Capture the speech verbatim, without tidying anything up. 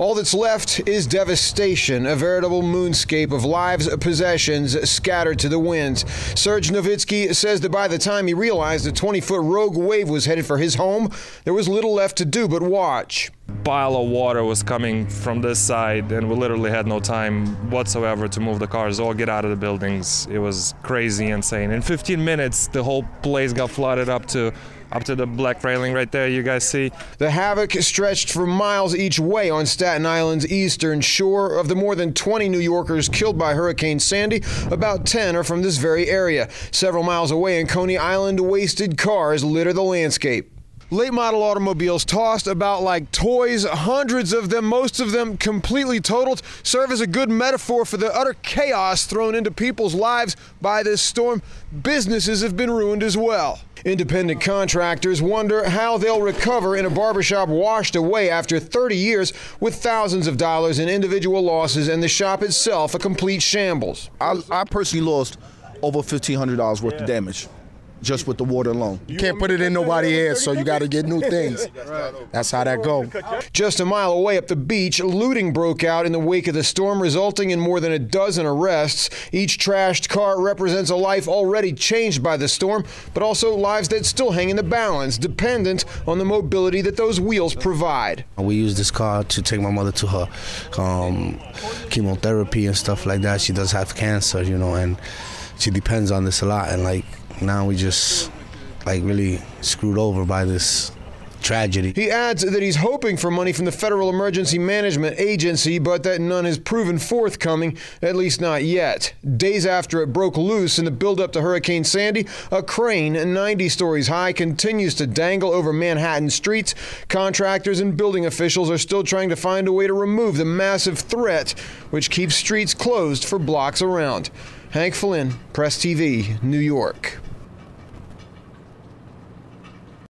All that's left is devastation, a veritable moonscape of lives, possessions scattered to the winds. Serge Nowitzki says that by the time he realized a twenty-foot rogue wave was headed for his home, there was little left to do but watch. Pile of water was coming from this side, and we literally had no time whatsoever to move the cars or get out of the buildings. It was crazy, insane. In fifteen minutes, the whole place got flooded up to up to the black railing right there, you guys see. The havoc stretched for miles each way on Staten Island's eastern shore. Of the more than twenty New Yorkers killed by Hurricane Sandy, about ten are from this very area. Several miles away in Coney Island, wasted cars litter the landscape. Late model automobiles tossed about like toys, hundreds of them, most of them completely totaled, serve as a good metaphor for the utter chaos thrown into people's lives by this storm. Businesses have been ruined as well. Independent contractors wonder how they'll recover in a barbershop washed away after thirty years with thousands of dollars in individual losses and the shop itself a complete shambles. I, I personally lost over fifteen hundred dollars worth of damage just with the water alone. You can't put it in nobody's head, so you got to get new things. That's how that go. Just a mile away up the beach, looting broke out in the wake of the storm, resulting in more than a dozen arrests. Each trashed car represents a life already changed by the storm, but also lives that still hang in the balance, dependent on the mobility that those wheels provide. We use this car to take my mother to her um, chemotherapy and stuff like that. She does have cancer, you know, and she depends on this a lot, and like, now we just like really screwed over by this tragedy. He adds that he's hoping for money from the Federal Emergency Management Agency, but that none has proven forthcoming, at least not yet. Days after it broke loose in the buildup to Hurricane Sandy, a crane ninety stories high continues to dangle over Manhattan streets. Contractors and building officials are still trying to find a way to remove the massive threat, which keeps streets closed for blocks around. Hank Flynn, Press T V, New York.